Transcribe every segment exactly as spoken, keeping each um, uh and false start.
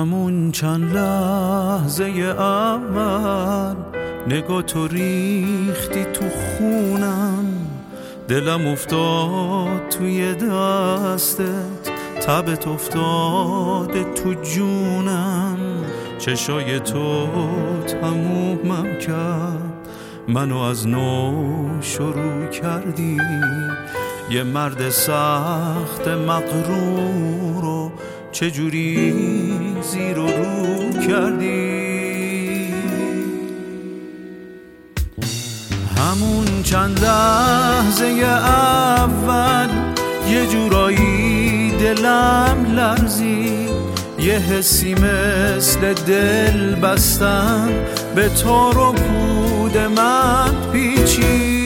همون چند لحظه اول نگاه تو ریختی تو خونم، دلم افتاد توی دستت، تبت افتاده تو جونم. چشای تو تمومم کرد، منو از نو شروع کردی. یه مرد سخت مغرور رو چجوری زیر و رو کردی. همون چند لحظه اول یه جورایی دلم لرزی، یه حسی مثل دل بستن به تار و پود من پیچید.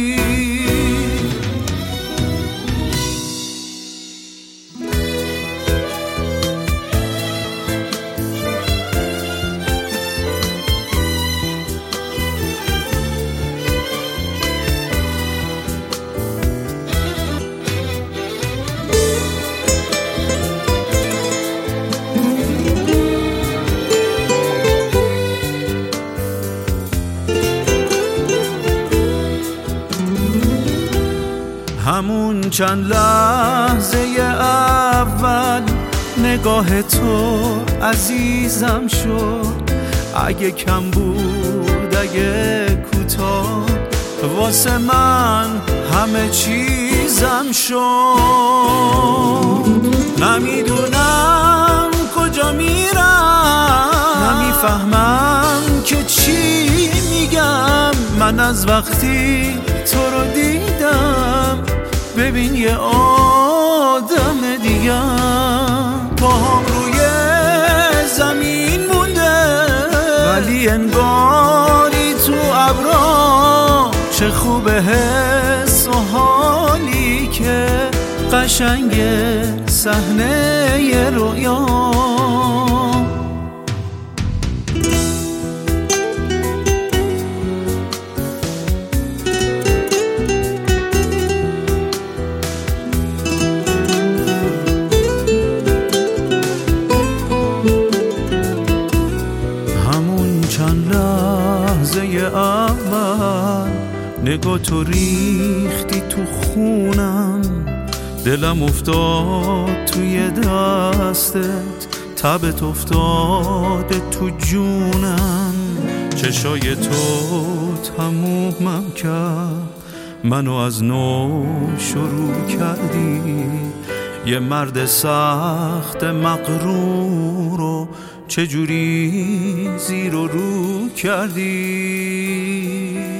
همون چند لحظه اول نگاه تو عزیزم شد، اگه کم بود اگه کوتاه واسه من همه چیزم شد. نمیدونم کجا میرم، نمیفهمم که چی میگم. من از وقتی تو رو دیدم ببین یه آدم دیگم. پاهم روی زمین مونده ولی انگاری تو ابرا. چه خوبه حس و حالی که قشنگه صحنه ی رویا. چند لحظه اول نگاه تو ریختی تو خونم، دلم افتاد توی دستت، تبت افتاده تو جونم. چشای تو تمومم کرد، منو از نو شروع کردی. یه مرد سخت مغرور رو چجوری زیر و رو کردی.